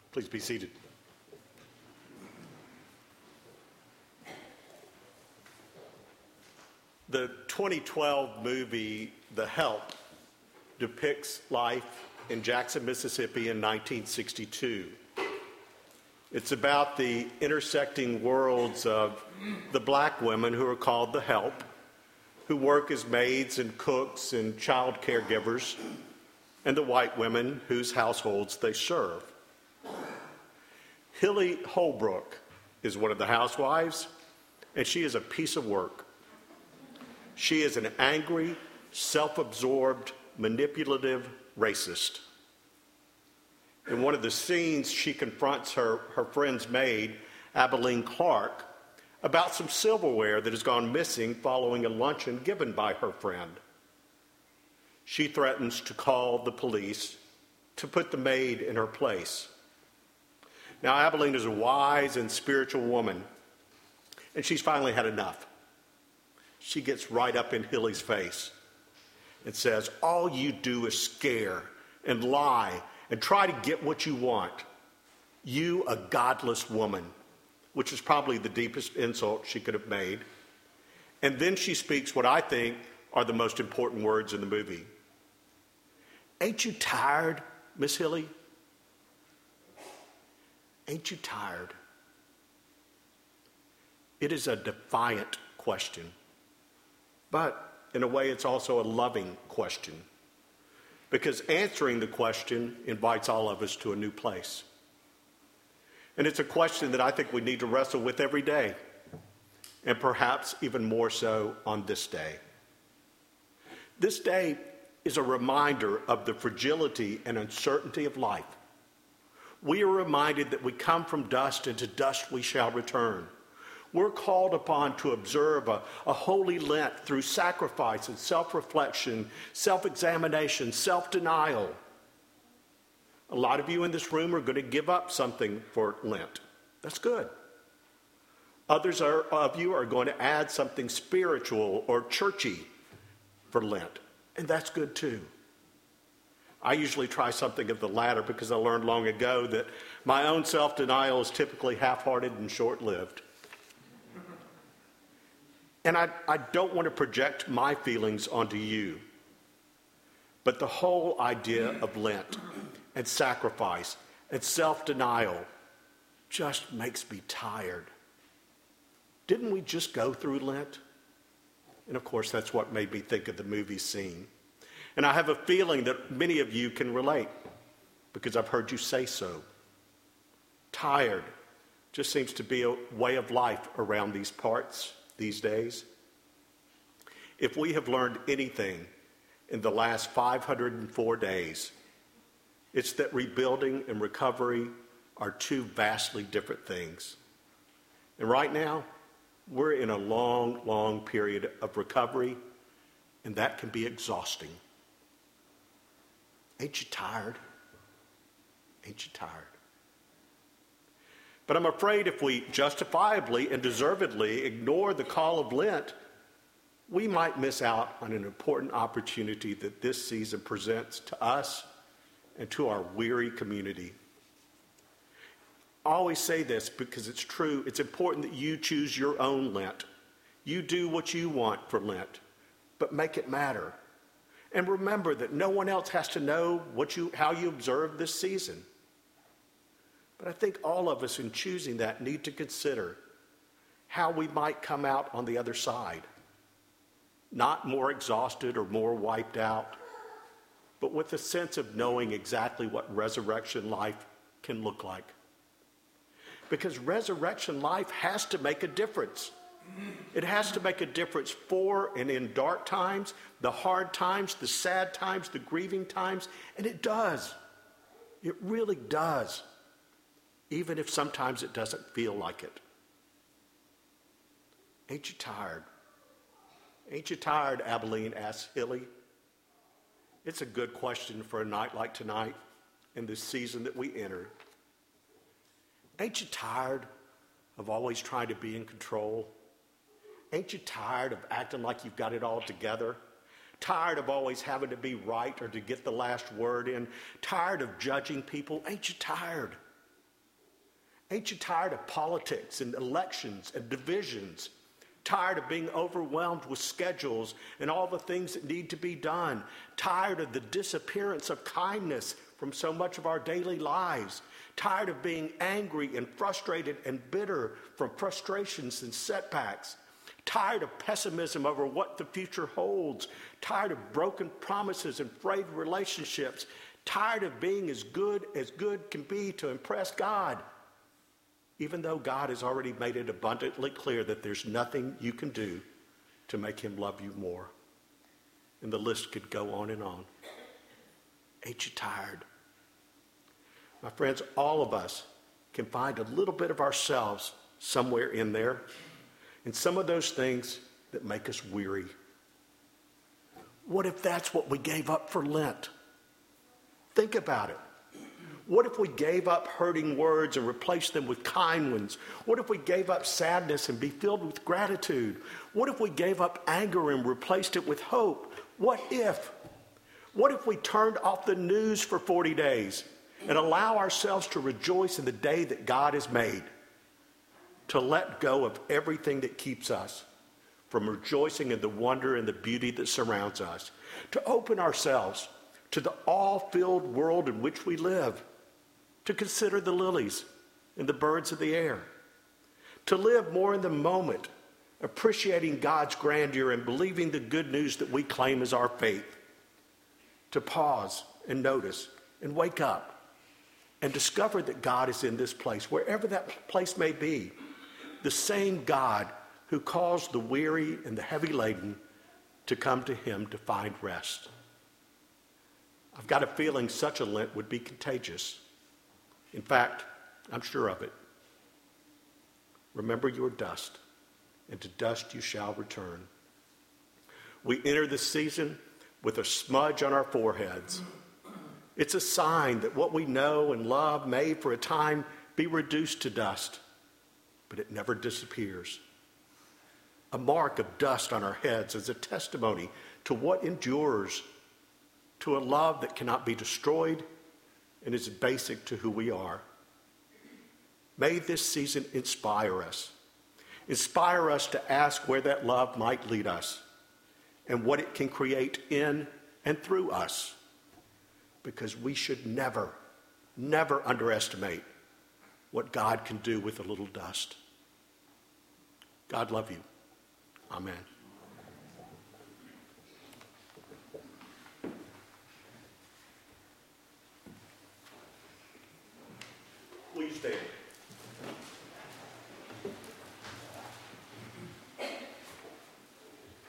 Please be seated. The 2012 movie, The Help, depicts life in Jackson, Mississippi in 1962. It's about the intersecting worlds of the black women who are called the Help, who work as maids and cooks and child caregivers, and the white women whose households they serve. Hilly Holbrook is one of the housewives, and she is a piece of work. She is an angry, self-absorbed, manipulative racist. In one of the scenes, she confronts her friend's maid, Abilene Clark, about some silverware that has gone missing following a luncheon given by her friend. She threatens to call the police to put the maid in her place. Now, Abilene is a wise and spiritual woman, and she's finally had enough. She gets right up in Hilly's face and says, "All you do is scare and lie and try to get what you want. You, a godless woman," which is probably the deepest insult she could have made. And then she speaks what I think are the most important words in the movie. "Ain't you tired, Miss Hilly? Ain't you tired?" It is a defiant question, but in a way it's also a loving question, because answering the question invites all of us to a new place. And it's a question that I think we need to wrestle with every day, and perhaps even more so on this day. This day is a reminder of the fragility and uncertainty of life. We are reminded that we come from dust, and to dust we shall return. We're called upon to observe a holy Lent through sacrifice and self-reflection, self-examination, self-denial. A lot of you in this room are going to give up something for Lent. That's good. Others of you are going to add something spiritual or churchy for Lent, and that's good too. I usually try something of the latter because I learned long ago that my own self-denial is typically half-hearted and short-lived. And I don't want to project my feelings onto you, but the whole idea of Lent and sacrifice and self-denial just makes me tired. Didn't we just go through Lent? And of course, that's what made me think of the movie scene. And I have a feeling that many of you can relate, because I've heard you say so. Tired just seems to be a way of life around these parts these days. If we have learned anything in the last 504 days, it's that rebuilding and recovery are two vastly different things. And right now, we're in a long, long period of recovery, and that can be exhausting. Ain't you tired? Ain't you tired? But I'm afraid if we justifiably and deservedly ignore the call of Lent, we might miss out on an important opportunity that this season presents to us and to our weary community. I always say this because it's true. It's important that you choose your own Lent. You do what you want for Lent, but make it matter. And remember that no one else has to know how you observe this season. But I think all of us in choosing that need to consider how we might come out on the other side. Not more exhausted or more wiped out, but with a sense of knowing exactly what resurrection life can look like. Because resurrection life has to make a difference. It has to make a difference for and in dark times, the hard times, the sad times, the grieving times, and it does. It really does. Even if sometimes it doesn't feel like it. Ain't you tired? Ain't you tired, Abilene asked Hilly. It's a good question for a night like tonight and this season that we enter. Ain't you tired of always trying to be in control? Ain't you tired of acting like you've got it all together? Tired of always having to be right or to get the last word in? Tired of judging people? Ain't you tired? Ain't you tired of politics and elections and divisions? Tired of being overwhelmed with schedules and all the things that need to be done? Tired of the disappearance of kindness from so much of our daily lives? Tired of being angry and frustrated and bitter from frustrations and setbacks? Tired of pessimism over what the future holds? Tired of broken promises and frayed relationships? Tired of being as good can be to impress God? Even though God has already made it abundantly clear that there's nothing you can do to make him love you more. And the list could go on and on. Ain't you tired? My friends, all of us can find a little bit of ourselves somewhere in there, and some of those things that make us weary. What if that's what we gave up for Lent? Think about it. What if we gave up hurting words and replaced them with kind ones? What if we gave up sadness and be filled with gratitude? What if we gave up anger and replaced it with hope? What if? What if we turned off the news for 40 days and allow ourselves to rejoice in the day that God has made? To let go of everything that keeps us from rejoicing in the wonder and the beauty that surrounds us. To open ourselves to the awe-filled world in which we live. To consider the lilies and the birds of the air. To live more in the moment, appreciating God's grandeur and believing the good news that we claim as our faith. To pause and notice and wake up and discover that God is in this place, wherever that place may be. The same God who calls the weary and the heavy laden to come to him to find rest. I've got a feeling such a Lent would be contagious. In fact, I'm sure of it. Remember you are dust, and to dust you shall return. We enter this season with a smudge on our foreheads. It's a sign that what we know and love may for a time be reduced to dust, but it never disappears. A mark of dust on our heads is a testimony to what endures, to a love that cannot be destroyed and is basic to who we are. May this season inspire us. Inspire us to ask where that love might lead us and what it can create in and through us. Because we should never, never underestimate what God can do with a little dust. God love you. Amen. Please stand.